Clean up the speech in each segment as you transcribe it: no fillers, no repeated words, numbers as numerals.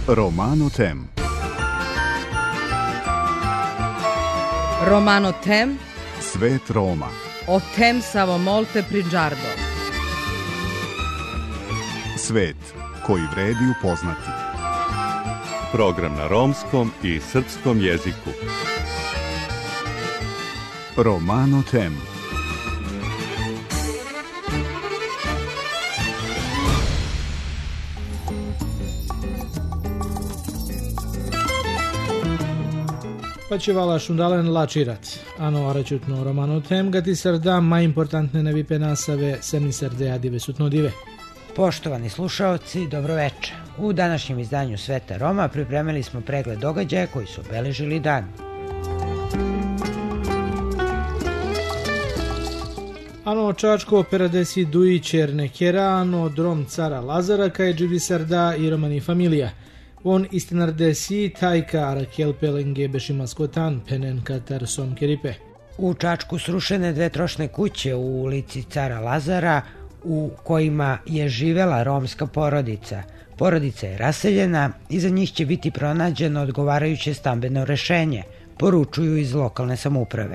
Romano Tem. Romano Tem. Svet Roma. O tem samo molte prigiardo. Svet koji vredi upoznati. Program na romskom i srpskom jeziku. Romano Tem. Pačivala šundalen lačirat. Ano aračutno Romano Tem gati srda mai importantne nevipe nasave semi srdea dive sutno dive. Poštovani slušaoci, dobroveče. U današnjem izdanju Sveta Roma pripremili smo pregled događaja koji su obeležili dan. Ano Čačko peradesi duji černe kjera, ano drom cara Lazara kaj dživi srda i romani familija. On istinardesi tajka arakel pelenge bešimaskotan penen katar som keripe. U Čačku srušene dve trošne kuće u ulici cara Lazara u kojima je živela romska porodica. Porodica je raseljena i za njih će biti pronađeno odgovarajuće stambeno rešenje, poručuju iz lokalne samouprave.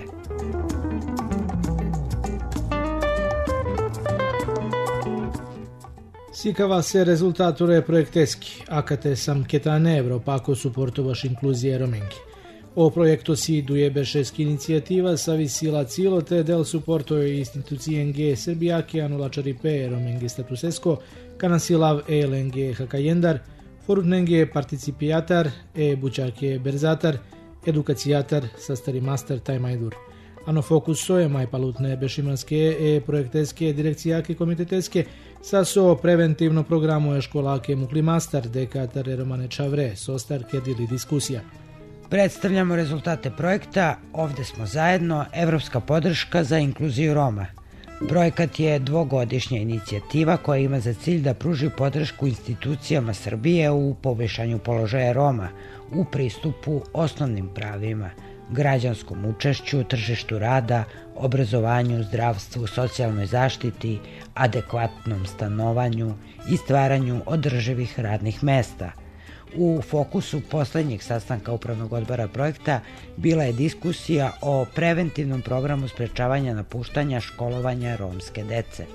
Sikava se rezultatore projekteski, akate sam ketane Evropako suportovaš inkluzije romenki. O projektu si duje bešeski inicijativa savisila cilo te del suporto institucije Srbijake anulačaripe romengi statusesko, kanasilav LNG hakajendar, forutnenge participijatar, bučake berzatar, edukacijatar sa stari master taj majdur. Ano fokuso je maj palutne bešimanske projekteske direkcijake komiteteske sa so preventivno programu školake muklimastar dekatar romane čavre sostar kedili diskusija. Predstavljamo rezultate projekta Ovde smo zajedno, evropska podrška za inkluziju Roma. Projekat je dvogodišnja inicijativa koja ima za cilj da pruži podršku institucijama Srbije u poboljšanju položaja Roma, u pristupu osnovnim pravima, građanskom učešću, tržištu rada, obrazovanju, zdravstvu, socijalnoj zaštiti, adekvatnom stanovanju i stvaranju održivih radnih mesta. U fokusu poslednjeg sastanka upravnog odbora projekta bila je diskusija o preventivnom programu sprečavanja napuštanja školovanja romske dece.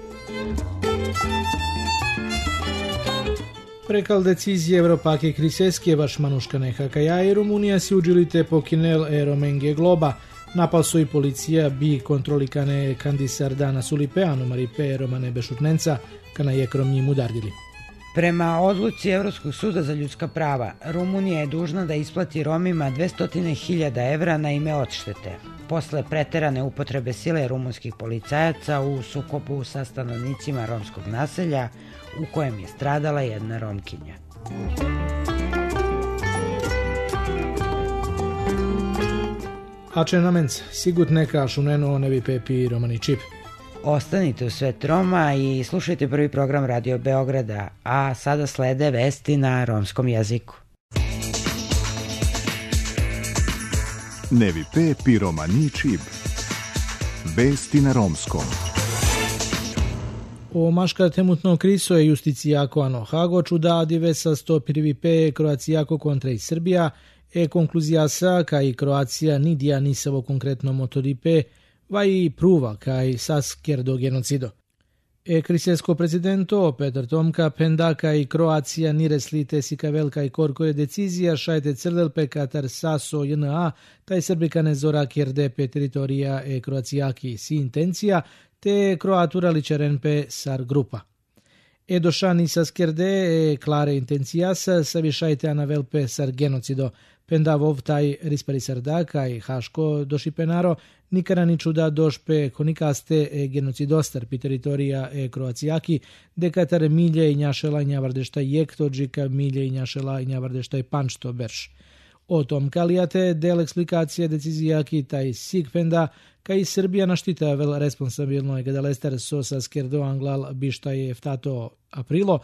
Prekal decizije Evropake kriseske vaš manuškane hakaja i Rumunija si udžilite pokinel romenge globa. Napal su i policija bi kontrolikane kandisar dana sulipe anomaripe romane bešutnenca kana je krom njim udardili. Prema odluci Evropskog suda za ljudska prava, Rumunija je dužna da isplati Romima 200.000 evra na ime odštete, posle preterane upotrebe sile rumunskih policajaca u sukobu sa stanovnicima romskog naselja u kojem je stradala jedna Romkinja. Ače namenc, sigut neka šuneno nevi pepi romani čip. Ostanite u Svet Roma i slušajte prvi program Radio Beograda, a sada slede vesti na romskom jeziku. Nevi pepi romani čip. Vesti na romskom. O maška temutno kriso je justicijako ano Hago čuda adive sa 101 Kroacijako kontra i Srbija konkluzija sa kaj Kroacija nidija nisavo konkretno motoripe vai pruva kaj sasker do genocido. Krisesko prezidento Petar Tomka penda kaj Kroacija nireslite sika velika i korko je decizija šajte crdelpe katar saso JNA taj srbikane zora kjerdepe teritorija Kroacijaki si intencija te Kroatura ličerenpe sar grupa. Došani sa skerde klare intencijas savišajte anavelpe sar genocido pendavov taj rispari sarda kaj haško došipenaro nikada ni čuda došpe konikaste genocidostar pi teritorija Kroacijaki dekatar milje i njašela i njavardeštaj jektođika milje i njašela i njavardeštaj pančto berš. O tom kalijate del eksplikacije decizijaki taj sigpenda kaj Srbija naštitavel responsabilno gadalester sosa skerdo anglal bišta je vtato aprilo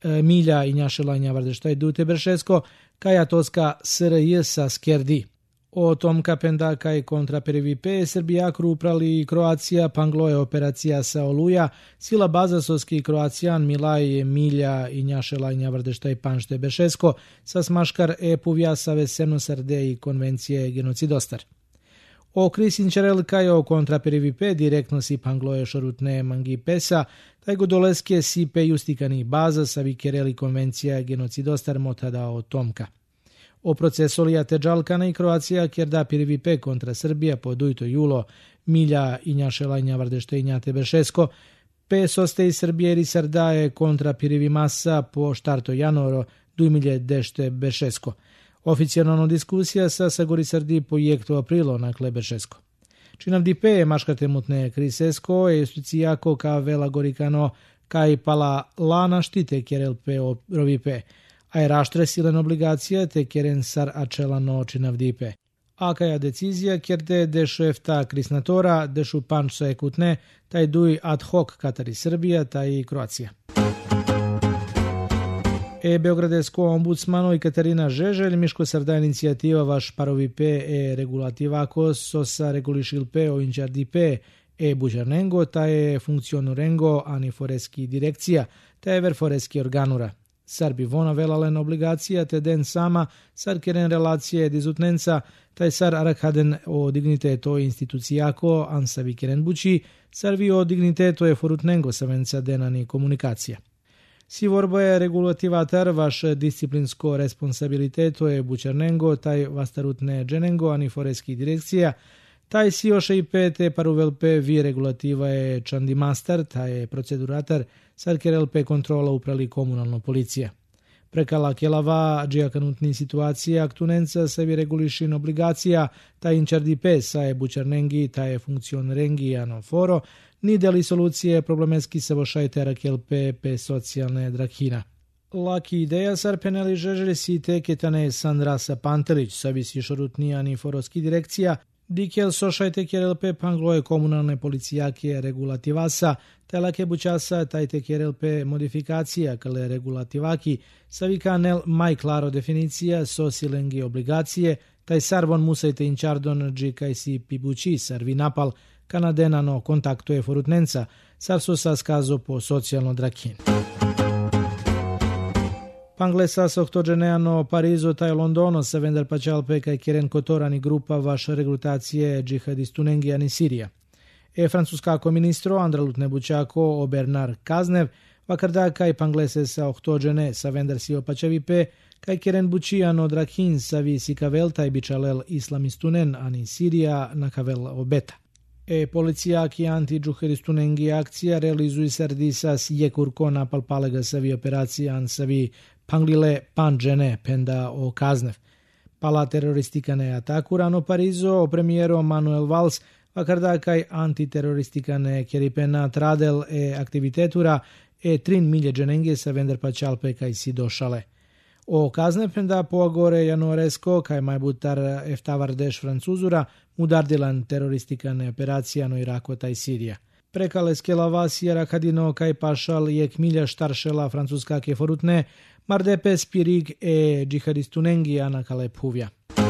milja i njašela i njavardeštaj dute beršesko kaj atoska SRJ sa skerdi. O tom kapenda kaj kontra prvi P, Srbija uprali i Kroacija, panglo je operacija sa Oluja, sila bazasovski Kroacijan Milaj, Milja i Njašela i Njavrdešta i Panšte Bešesko, sa smaškar puvja sa veseno sarde i konvencije genocidostar. O Krisinčerel kaj o kontra prvi P, direktno si panglo je šorutne mangi pesa, taj godoleske sipe justikani baza sa vikereli konvencija genocidostar motada o tomka. O procesolija Teđalkana i Kroacija kjer da prvi P kontra Srbija po dujto julo Milja i Njašela i Njavrdešta i Njate Bešesko, P soste i Srbije i sardaje kontra prvi masa po štarto janoro dujmilje dešte Bešesko. Oficijalno diskusija sa Sagori Sardi projektu aprilo nakle Bešesko. Činavdi P maškate mutne krisesko e justicijako ka vela gorikano kaj pala lana štite kjerel P o rovi P. A je raštre silen obligacija te kjeren sar ačelano činavdipe. A kaja decizija kjerde dešu efta krisnatora, dešu pančsa ekutne, taj duj ad hoc Katari Srbija, taj i Kroacija. Beogradesko ombudsmano i Katarina Žeželj, miško sarda inicijativa vaš parovi P regulativako sosa regulišil P o inđardi P buđarnengo, ta je funkcionurengo ani foreski direkcija, ta je ver foreski organura. Sar bi vona velalen obligacija te den sama sar keren relacije dizutnenca taj sar arakhaden o digniteto institucijako ansa vi keren bući sar vi o digniteto je forutnengo savenca denani komunikacija. Si vorbo je regulativatar vaš disciplinsko responsabiliteto je bučernengo taj vastarutne dženengo ani foreski direkcija taj si oše i pete paruvelpe vi regulativa je čandimastar, taj je proceduratar, sad kerelpe kontrola uprali komunalno policija. Prekala kelava džijakanutni situacija aktunenca sa vi regulišin obligacija, taj inčardi pe sa je bučarnengi, taj je funkcion rengi ano foro, ni deli solucije problemetski se vošajte rakelpe pe socijalne drakhina. Laki ideja sar peneli žeželi si teketane Sandrasa Pantelić, sabi si šorutnija ni foroski direkcija, dikel sošajte kjerelpe pangloje komunalne policijake regulativasa, telake bučasa tajte kjerelpe modifikacija kale regulativaki, savikanel maj klaro definicija sosilengi obligacije, taj sarvon musajte inčardon džikaj si pibući sarvi napal, kanadenano kontaktuje forutnenca, sar su sa skazo po socijalno drakin. Panglesa sohtođeneano Parizo taj Londono sa vendar pačalpe kaj kjeren kotorani grupa vaš regrutacije džihadistunengi ani Sirija. Francuskako ministro Andralutne bučako o Bernard Kaznev vakarda kaj panglese sa ohtođene sa vendar si opačavipe kaj kjeren bučijano drakhin sa vi sikavel taj bičalel islamistunen ani Sirija na kavel obeta. Policijaki anti-džihadistunengi akcija realizuju sardisas jekurko napal palega savi operacija savi panglile panđene penda o Kaznev. Pala teroristikane atakurano Parizo o premijero Manuel Valls vakarda kaj antiteroristikane keripena tradel aktivitetura trin milje dženenge sa vendar pačalpe kaj si došale. O Kaznev penda poagore januaresko kaj majbutar eftavardeš francuzura mudardilan teroristikane operacija no Irako taj Sirija. Prekale skelava sijera kadino kaj pašal jek milja štaršela francuskake forutne, mardepe spirig džihadistunengi anakale puvja.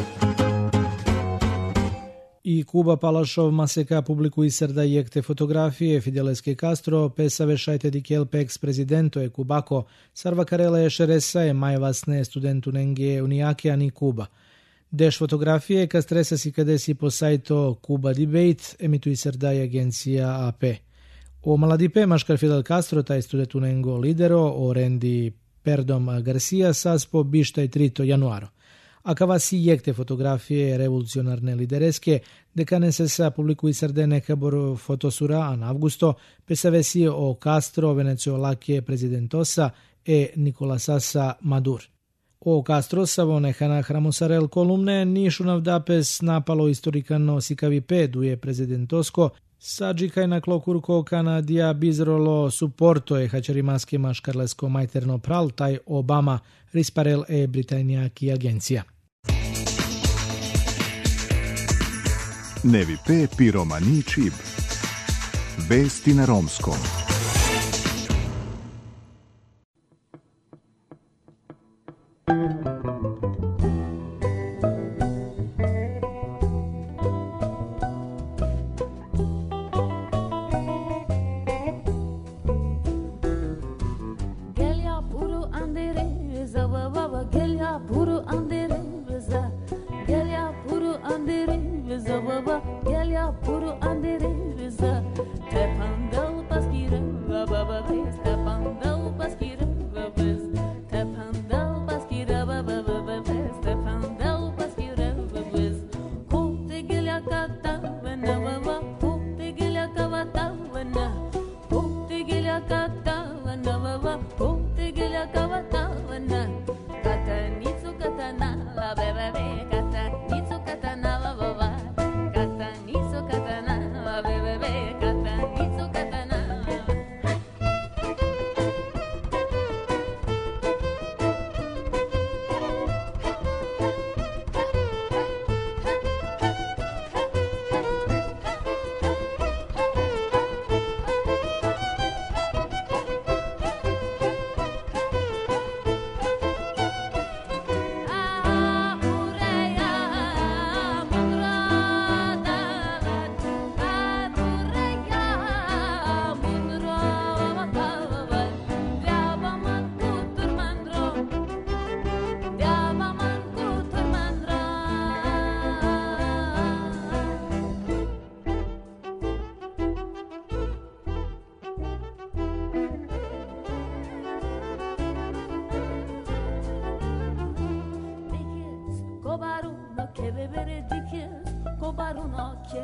I Kuba Palašov maseka publikuje srda jekte fotografije Fideleske Castro, pesave šajte dikel peks prezidento je Kubako, sarvakarele šeresa je majvasne studentu nenge unijake ani Kuba. Deš fotografije kastresa si kade si po sajto Kuba Debate emituje srda je agencija AP. O maladipe maškar Fidel Castro taj studentu nengo lidero o rendi Perdom Garcia saspo bištaj 3. januaro. A kava si jekte fotografije revolucionarne lidereske, dekane se sa publikuje srde nekabor fotosura an avgusto, pesave si o Castro, Venezuelake prezidentosa Nicolasasa Madur. O Castro savo nehana hramusarel kolumne nišu navdapes napalo istorikano sikavi peduje prezidentosko, sadžikaj na klokurko kanadija bizrolo suporto hačarimaske maškarlesko majterno pral taj Obama risparel britanijaki agencija. Nevi P. Piromani Čib. Vesti na romskom.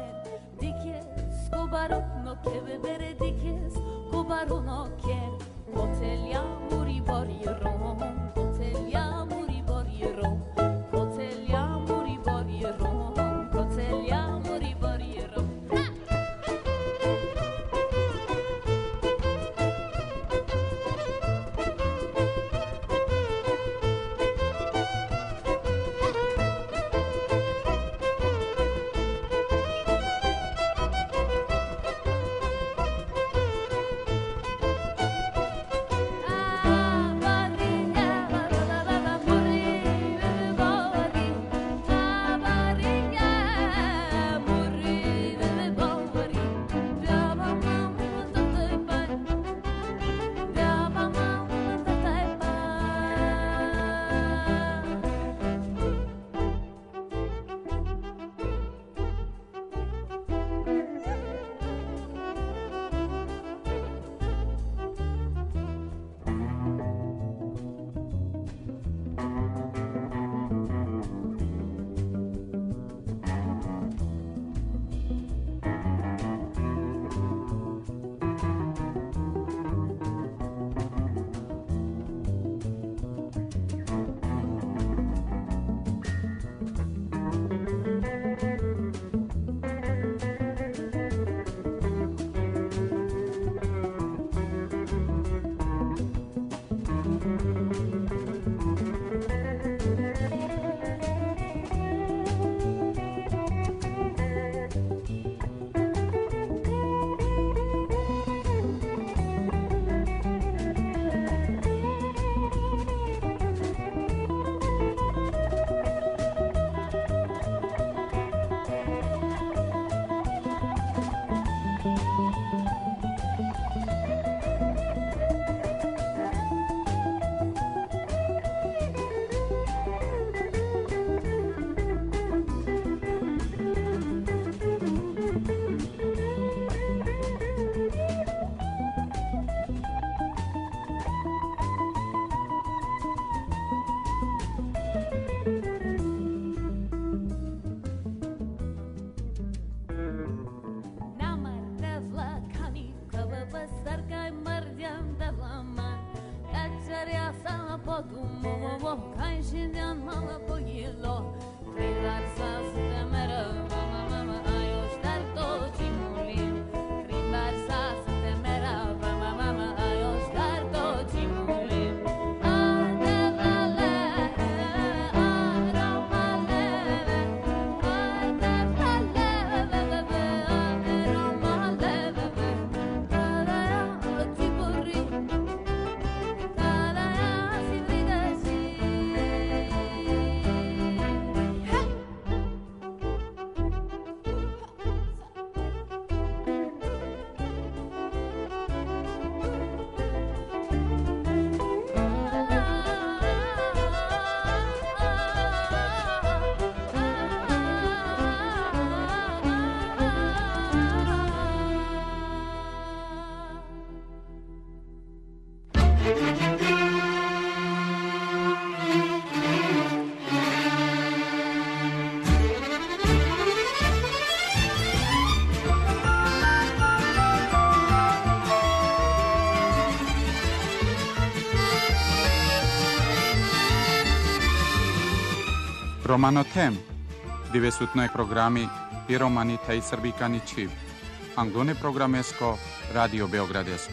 Romanotem, divesutnoj programi i romanita i srbikani čib. Anglone programesko, Radio Beogradesko.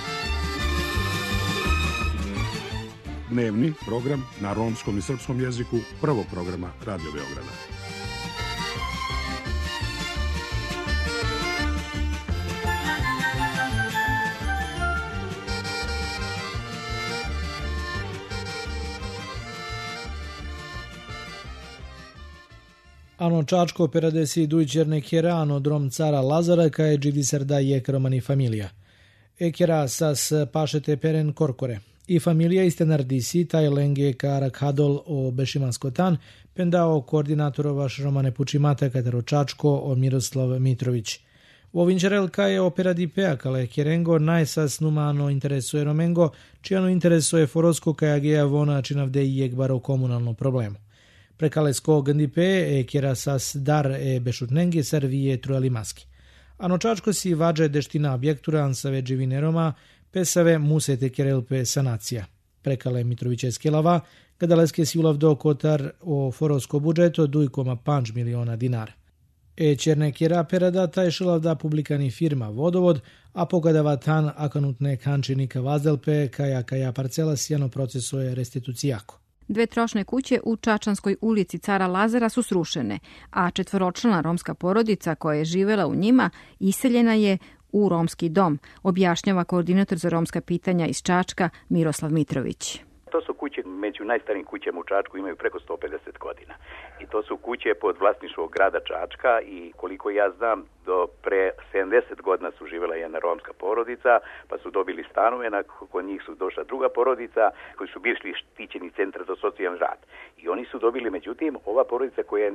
Dnevni program na romskom i srpskom jeziku prvog programa Radio Beograda. Ano Čačko peradesi dujčerne kerano drom cara Lazara kaje dživisarda jek romani familija. Ekera sas pašete peren korkore. I familija istenardisi taj lenge kara kadol o bešimanskotan pendao koordinatorovaš romane pučimata katero Čačko o Miroslav Mitrović. U vinčerel kaje operadi peakale kerengo najsas numano interesuje romengo, čijano interesuje forosko kajageja vona činavde i jek baro komunalno problemu. Prekalesko gândipe e chiarasas dar e bešutnengi servie trualimaski. Ano Čačko si vađe deština objektura ansave dživine Roma, pesave musete kjerelpe sanacija. Prekale Mitrovićeske lava, gadaleske si ulavdo kotar o forosko budžeto 2,5 miliona dinara. Černe kjera perada taj šilavda publikani firma Vodovod, a pogadava tan akanutne kančinika vazdelpe kaja parcela sjano proceso je restitucijako. 2 trošne kuće u Čačanskoj ulici Cara Lazara su srušene, a 4-člana romska porodica koja je živela u njima iseljena je u romski dom, objašnjava koordinator za romska pitanja iz Čačka Miroslav Mitrović. To su kuće među najstarijim kućama u Čačku, imaju preko 150 godina. I to su kuće pod vlasništvom grada Čačka i koliko ja znam, do pre 70 godina su živjela jedna romska porodica, pa su dobili stanove, nakon njih su došla druga porodica koji su bili štićeni centar za socijalni rad. I oni su dobili, međutim, ova porodica koja je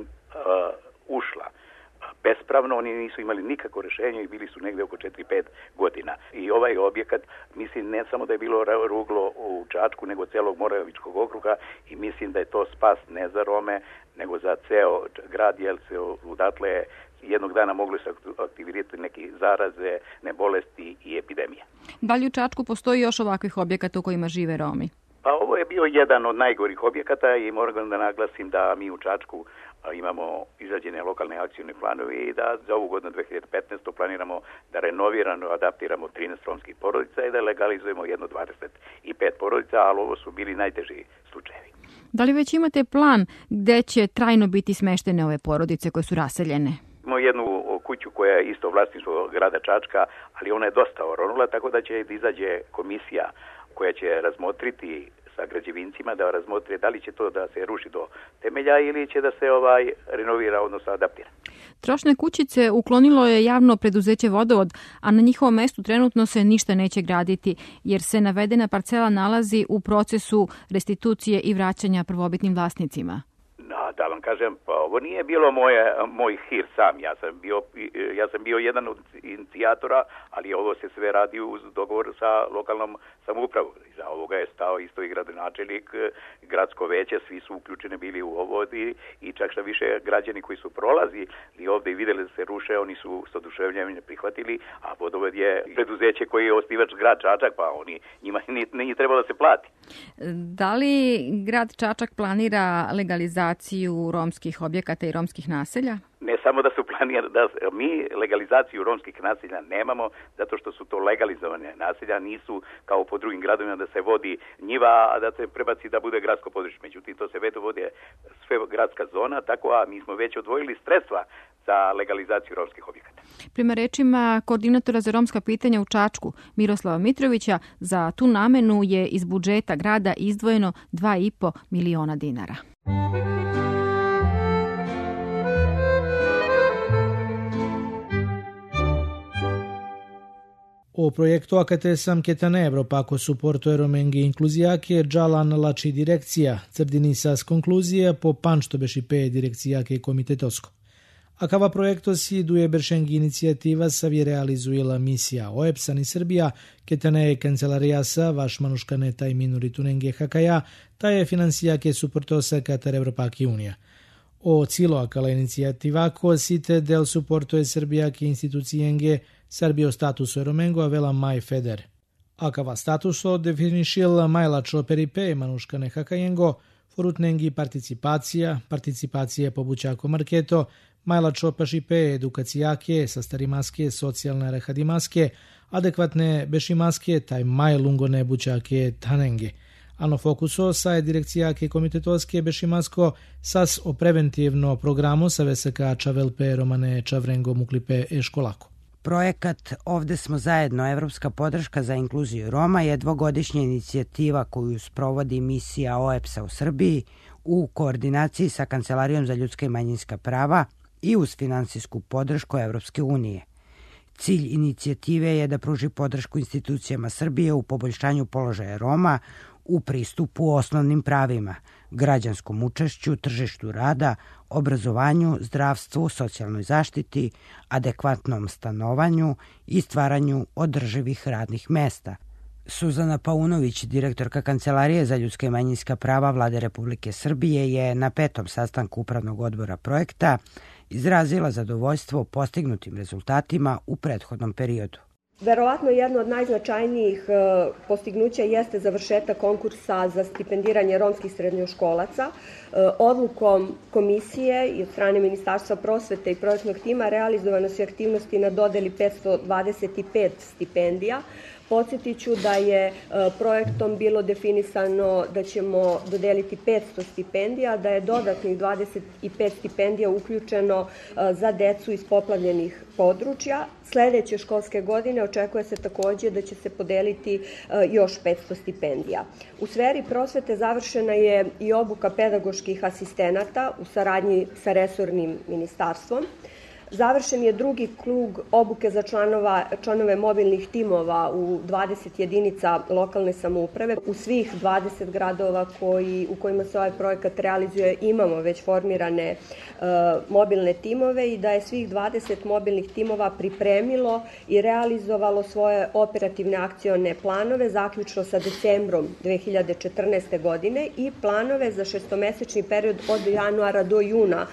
ušla bespravno, oni nisu imali nikakvo rješenje i bili su negdje oko 4-5 godina. I ovaj objekat, mislim, ne samo da je bilo ruglo u Čačku, nego celog Moravičkog okruga i mislim da je to spas ne za Rome, nego za ceo grad, jer se odatle jednog dana mogli se aktivirati neki zaraze, ne bolesti i epidemije. Da li u Čačku postoji još ovakvih objekata u kojima žive Romi? Pa ovo je bio jedan od najgorih objekata i moram da naglasim da mi u Čačku imamo izrađene lokalne akcijne planove i da za ovu godinu 2015. planiramo da renoviramo, adaptiramo 13 romskih porodica i da legalizujemo jedno 25 porodica, ali ovo su bili najteži slučajevi. Da li već imate plan gde će trajno biti smeštene ove porodice koje su raseljene? Imamo jednu kuću koja je isto vlasništvo grada Čačka, ali ona je dosta oronula, tako da će izađe komisija koja će razmotriti sa građevincima da razmotre da li će to da se ruši do temelja ili će da se renovira, odnosno adaptira. Trošne kućice uklonilo je javno preduzeće Vodovod, a na njihovom mestu trenutno se ništa neće graditi, jer se navedena parcela nalazi u procesu restitucije i vraćanja prvobitnim vlasnicima. Da vam kažem, pa ovo nije bilo moj hir sam, ja sam bio jedan od inicijatora, ali ovo se sve radi uz dogovor sa lokalnom samoupravom. Iza ovoga je stao isto i gradonačelnik, gradsko veće, svi su uključeni bili u ovo i čak što više građani koji su prolazili ovdje i vidjeli da se ruše, oni su s oduševljenjem prihvatili, a Vodovod je preduzeće koji je osnivač grad Čačak, pa njima nije trebalo da se plati. Da li grad Čačak planira legalizaciju romskih objekata i romskih naselja? Ne samo da su planirani, mi legalizaciju romskih naselja nemamo, zato što su to legalizovane naselja, nisu kao po drugim gradovima da se vodi njiva, a da se prebaci da bude gradsko područje. Međutim, to se već vodi sve gradska zona, tako a mi smo već odvojili sredstva za legalizaciju romskih objekata. Prema rečima koordinatora za romska pitanja u Čačku, Miroslava Mitrovića, za tu namenu je iz budžeta grada izdvojeno 2,5 miliona dinara. O proiectul AKTSM Chetane Evropa cu suportul Romenghi Incluziake, Jalan Laci Direcția, Țărdinisas Concluzie, po Pančtobe și pe Direcția ke Komitetosco. Akava projekto si duje Beršengi inicijativa sa vi realizuila misija OEPS-a ni Srbija, Chetane je kancelaria sa vaš manuškane taj minoritunenge hakaja, ta je financija ke suportosa Katar Evropa ki Unija. O cilo akala inicijativa ko site del suporto je Srbija ke institucijenge Srbio statuso Romengo avela mai feder. Akava statuso definišil majlačo peripe manuškane hakajengo, forutnengi participacije pobućako marketo, majlačo pašipe edukacijake, sastarimaske, socijalne rehadimaske, adekvatne bešimaske, taj maj lungone bućake tanenge. Ano fokuso sa je direkcijake komitetoske bešimasko sas o preventivno programu sa veseka čavelpe romane čavrengo muklipe školako. Projekat Ovde smo zajedno, evropska podrška za inkluziju Roma je dvogodišnja inicijativa koju sprovodi misija OEPS-a u Srbiji u koordinaciji sa Kancelarijom za ljudska i manjinska prava i uz finansijsku podršku Evropske unije. Cilj inicijative je da pruži podršku institucijama Srbije u poboljšanju položaja Roma u pristupu osnovnim pravima, građanskom učešću, tržištu rada, obrazovanju, zdravstvu, socijalnoj zaštiti, adekvatnom stanovanju i stvaranju održivih radnih mesta. Suzana Paunović, direktorka Kancelarije za ljudska i manjinska prava Vlade Republike Srbije, je na 5. sastanku Upravnog odbora projekta izrazila zadovoljstvo postignutim rezultatima u prethodnom periodu. Verovatno jedno od najznačajnijih postignuća jeste završetak konkursa za stipendiranje romskih srednjoškolaca. Odlukom komisije i od strane Ministarstva prosvete i projektnog tima realizovane su aktivnosti na dodeli 525 stipendija. Podsjetit ću da je projektom bilo definisano da ćemo dodeliti 500 stipendija, da je dodatnih 25 stipendija uključeno za decu iz poplavljenih područja. Sledeće školske godine očekuje se takođe da će se podeliti još 500 stipendija. U sferi prosvete završena je i obuka pedagoških asistenata u saradnji sa resornim ministarstvom. Završen je drugi krug obuke za članove mobilnih timova u 20 jedinica lokalne samouprave. U svih 20 gradova u kojima se ovaj projekat realizuje imamo već formirane mobilne timove i da je svih 20 mobilnih timova pripremilo i realizovalo svoje operativne akcione planove zaključno sa decembrom 2014. godine i planove za šestomesečni period od januara do juna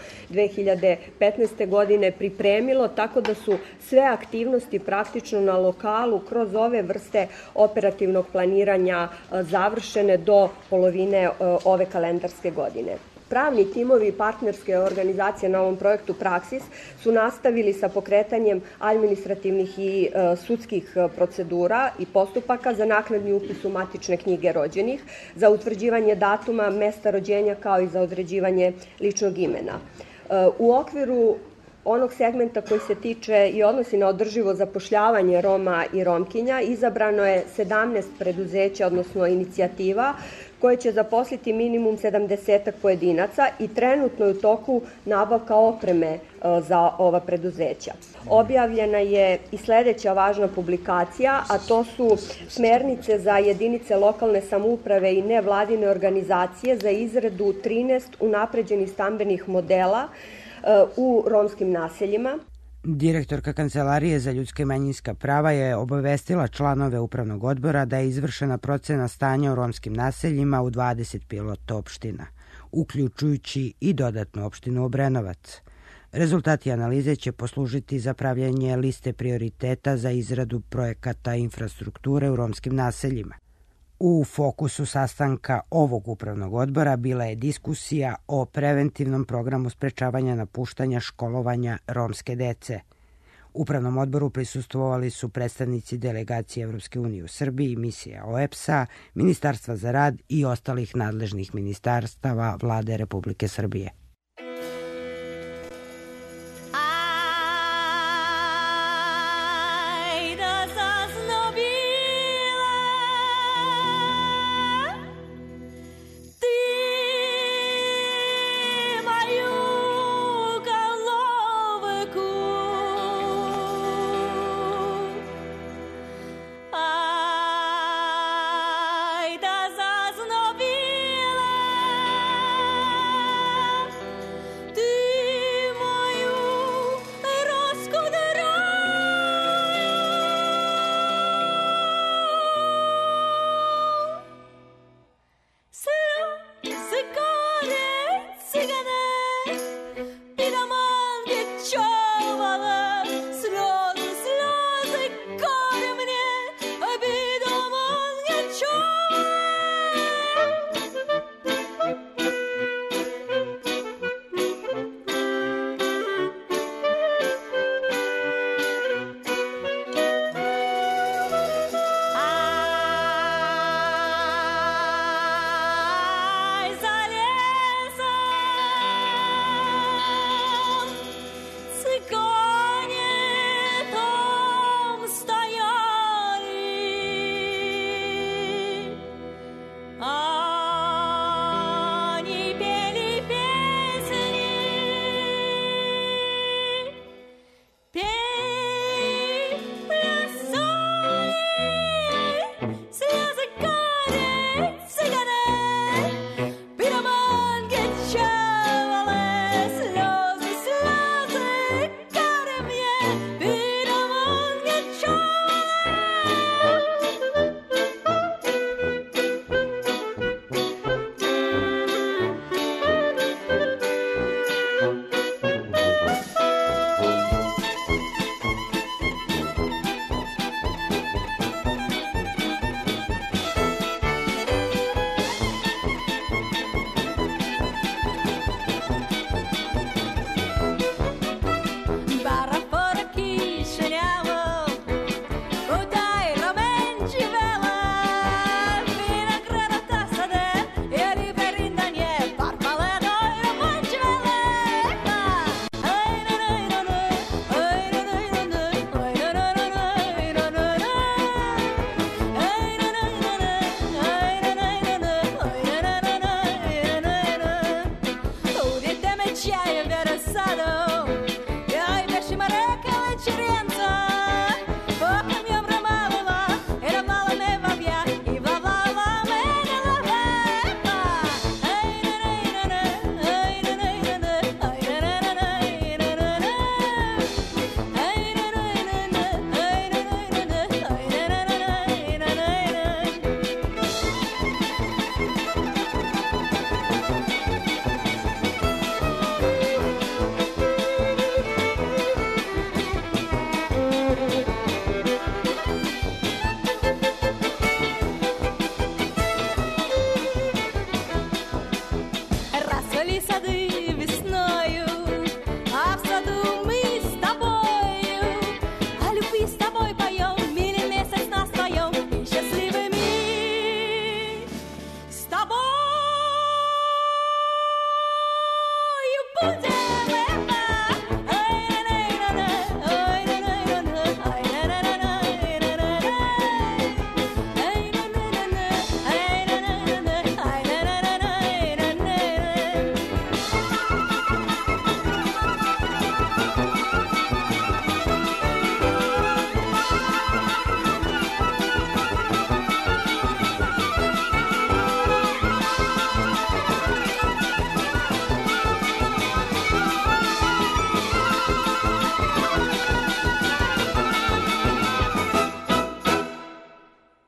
2015. godine pripremilo, tako da su sve aktivnosti praktično na lokalu kroz ove vrste operativnog planiranja završene do polovine ove kalendarske godine. Pravni timovi i partnerske organizacije na ovom projektu Praksis su nastavili sa pokretanjem administrativnih i sudskih procedura i postupaka za naknadni upis u matične knjige rođenih, za utvrđivanje datuma, mesta rođenja kao i za određivanje ličnog imena. U okviru onog segmenta koji se tiče i odnosi na održivo zapošljavanje Roma i Romkinja, izabrano je 17 preduzeća, odnosno inicijativa, koje će zaposliti minimum 70 pojedinaca i trenutno je u toku nabavka opreme za ova preduzeća. Objavljena je i sledeća važna publikacija, a to su smernice za jedinice lokalne samouprave i nevladine organizacije za izradu 13 unapređenih stambenih modela u romskim naseljima. Direktorka Kancelarije za ljudska i manjinska prava je obavestila članove Upravnog odbora da je izvršena procena stanja u romskim naseljima u 20 pilot opština, uključujući i dodatnu opštinu Obrenovac. Rezultati analize će poslužiti za pravljanje liste prioriteta za izradu projekata infrastrukture u romskim naseljima. U fokusu sastanka ovog upravnog odbora bila je diskusija o preventivnom programu sprečavanja napuštanja školovanja romske dece. Upravnom odboru prisustvovali su predstavnici delegacije Evropske unije u Srbiji, misija OEBS-a, Ministarstva za rad i ostalih nadležnih ministarstava Vlade Republike Srbije.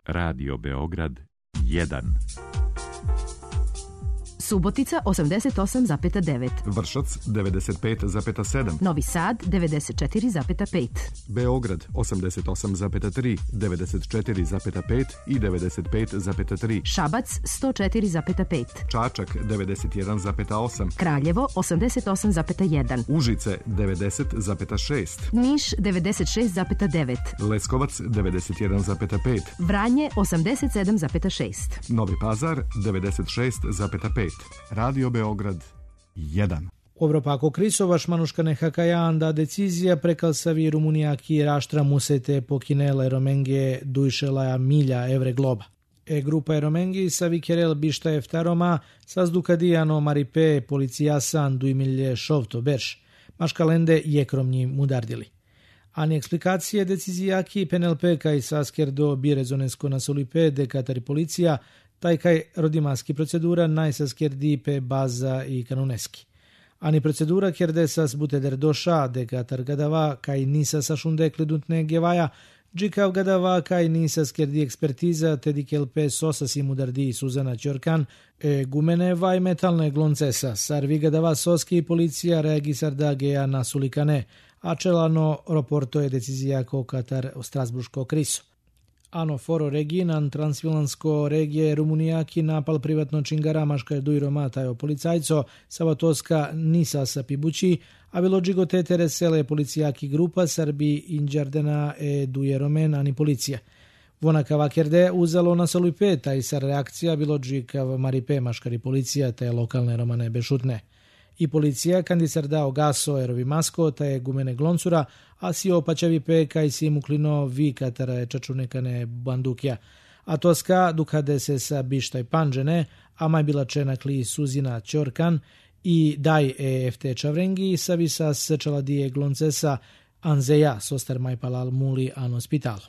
Radio Beograd 1. Subotica 88,9. Vršac 95,7. Novi Sad 94,5. Beograd 88,3, 94,5 i 95,3. Šabac 104,5. Čačak 91,8. Kraljevo 88,1. Užice 90,6. Niš 96,9. Leskovac 91,5. Vranje 87,6. Novi Pazar 96,5. Radio Beograd 1. Европако крисоваш манушкане хакајаанда децизија прекалсави румунијаки раштрам усете покинеле роменге дујшелаја милја евре глоба. Група ероменги сави керел бишта ефтарома саздукадијано марипе полицијасан дујмилје шовто берш. Машкаленде јекромњи мудардили. Ани експликација децизијаки ПНЛП кај саскердо бирезонеско насолипе декатари полиција тај кај родимаски процедура најсаскерди пе база и канунески. Ани процедура керде сас бутедер доша дека таргадава кај ниса сашундекли дунтне геваја, джикав гадава кај ниса скерди експертиза тедикелпе сосаси мударди Сузана Ќоркан, гумене вај металне глонцеса, сарви гадава соски полиција реагисар да геа на суликане, а челано ропорто е децизија ко Катар Страсбуршко крисо. Ано форо регинан трансвиланско регија Румунијаки напал приватно чингарамашка дуј роматајо полицајцо, саватоска ниса са пибучи, а билоджиго тетере селе полицијаки група сарби инџардена дује ромен ани полиција. Вонака вакерде узало на салујпета и сар реакција билоджикав марипе машкари полиција те локалне романе бешутне. И полиција кандисар дао гасо ерови маско та е гумене глонцура, а си опачави пе кај си муклино ви катара е чачунекане бандукја. А тоска дукаде се са биштај панджене, а мај била ченакли Сузина Ќоркан и дај ефте чавренги сави са сечаладие глонцеса анзеја состар мај палал мули ано спитало.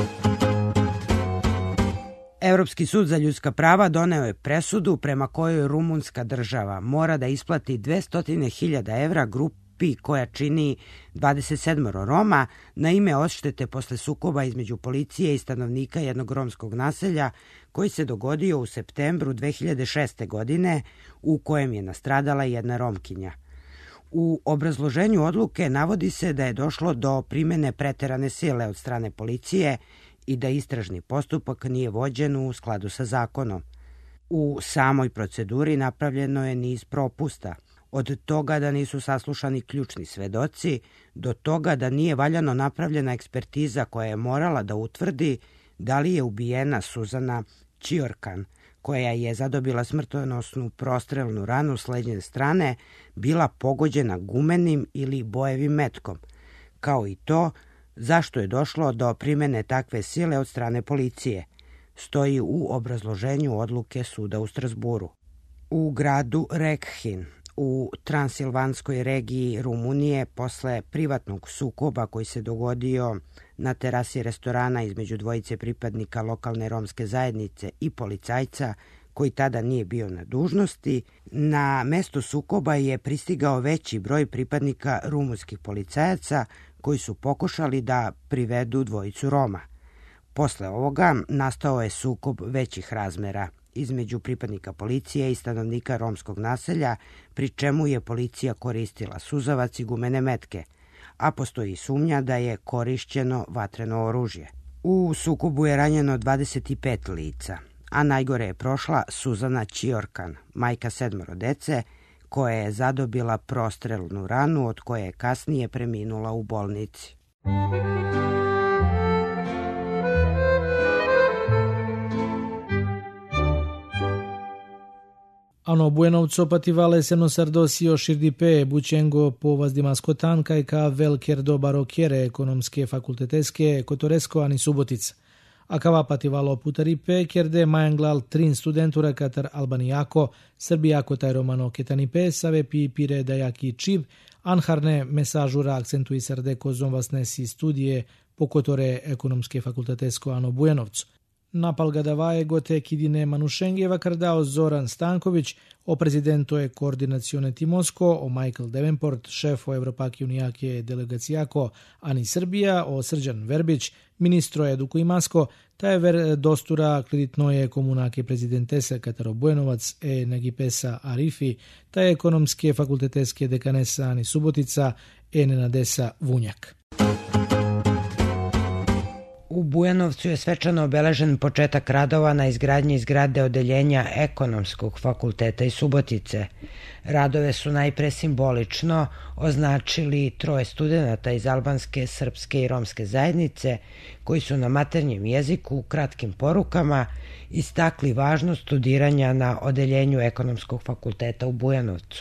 Evropski sud za ljudska prava doneo je presudu prema kojoj rumunska država mora da isplati 200.000 evra grupi koja čini 27 Roma na ime odštete posle sukoba između policije i stanovnika jednog romskog naselja koji se dogodio u septembru 2006. godine u kojem je nastradala jedna Romkinja. U obrazloženju odluke navodi se da je došlo do primene preterane sile od strane policije i da istražni postupak nije vođen u skladu sa zakonom. U samoj proceduri napravljeno je niz propusta, od toga da nisu saslušani ključni svedoci, do toga da nije valjano napravljena ekspertiza koja je morala da utvrdi da li je ubijena Suzana Ќorkan, koja je zadobila smrtonosnu prostrelnu ranu s leđne strane, bila pogođena gumenim ili bojevim metkom, kao i to zašto je došlo do primene takve sile od strane policije, stoji u obrazloženju odluke suda u Strasburu. U gradu Rekhin, u transilvanskoj regiji Rumunije, posle privatnog sukoba koji se dogodio na terasi restorana između dvojice pripadnika lokalne romske zajednice i policajca koji tada nije bio na dužnosti, na mesto sukoba je pristigao veći broj pripadnika rumunskih policajaca koji su pokušali da privedu dvojicu Roma. Posle ovoga nastao je sukob većih razmera između pripadnika policije i stanovnika romskog naselja, pri čemu je policija koristila suzavac i gumene metke, a postoji sumnja da je korišćeno vatreno oružje. U sukobu je ranjeno 25 lica, a najgore je prošla Suzana Ќorkan, majka 7 dece, koja je zadobila prostrelnu ranu od koje je kasnije preminula u bolnici. Ано Буеновцо пативале сено сардосио ширдипе бученго поваз димаскотан кај ка велкердо барокере економске факултетеске Котореско ани Суботица. А кава пативало путарипе керде мајанглал трин студентура катар албанијако, србијако тај романо кетанипе саве пи пире дајаки чиб, анхарне месажура акцентуи срде козон васнеси студије по Которе економске факултетеско Ано Буеновцо. napal ga davaje gote kidine Manušengijeva krdao Zoran Stanković, o prezidentu je koordinacione Timosko, o Michael Davenport, šef o Evropaki unijake delegacijako Ani Srbija, o Srđan Verbić, ministro eduku imasko, taj ver dostura kreditnoje komunake prezidentese Kataro Bujanovac e Nagipesa Arifi, taj ekonomske fakulteteske dekanesa Ani Subotica e Nenadesa Vunjak. U Bujanovcu je svečano obeležen početak radova na izgradnji zgrade odeljenja Ekonomskog fakulteta iz Subotice. Radove su najpre simbolično označili 3 studenata iz albanske, srpske i romske zajednice koji su na maternjem jeziku kratkim porukama istakli važnost studiranja na odeljenju Ekonomskog fakulteta u Bujanovcu.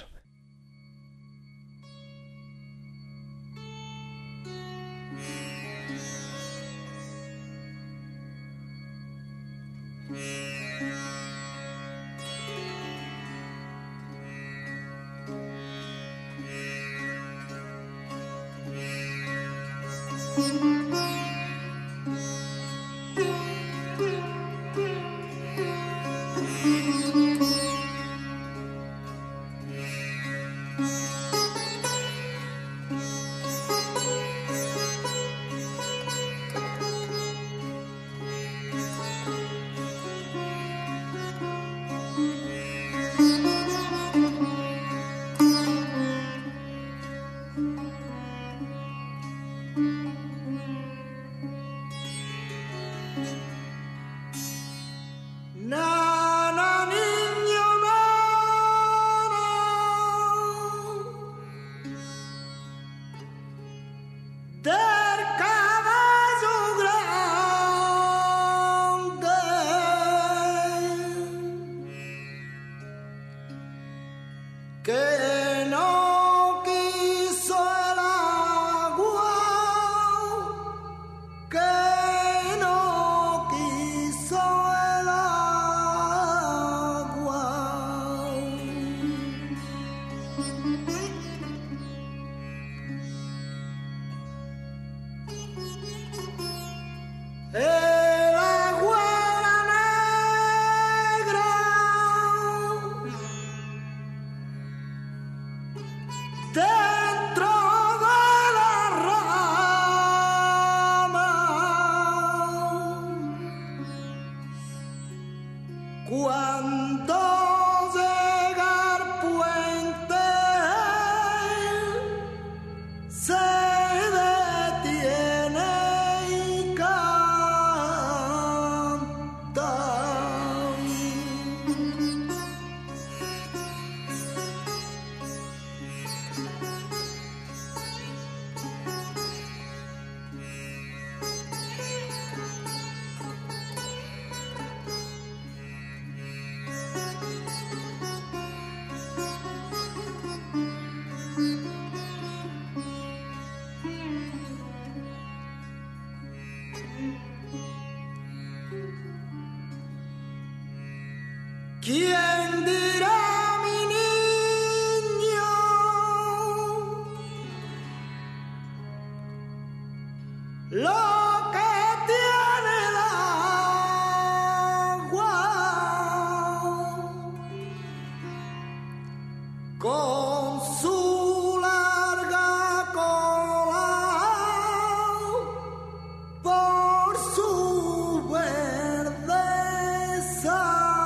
¿Quién dirá, mi niño, lo que tiene el agua con su larga cola por su verdeza?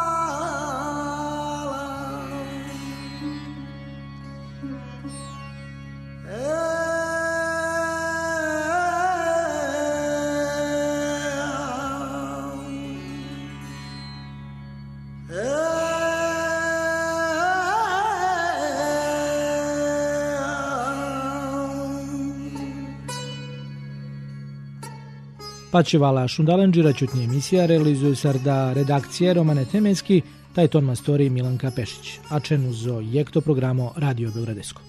Pačivala Šundalanđira čutnje emisija realizuju sarda redakcije Romane Temenski, taj ton mastori Milanka Pešić, a čen uzo jekto programo Radio Beogradesko.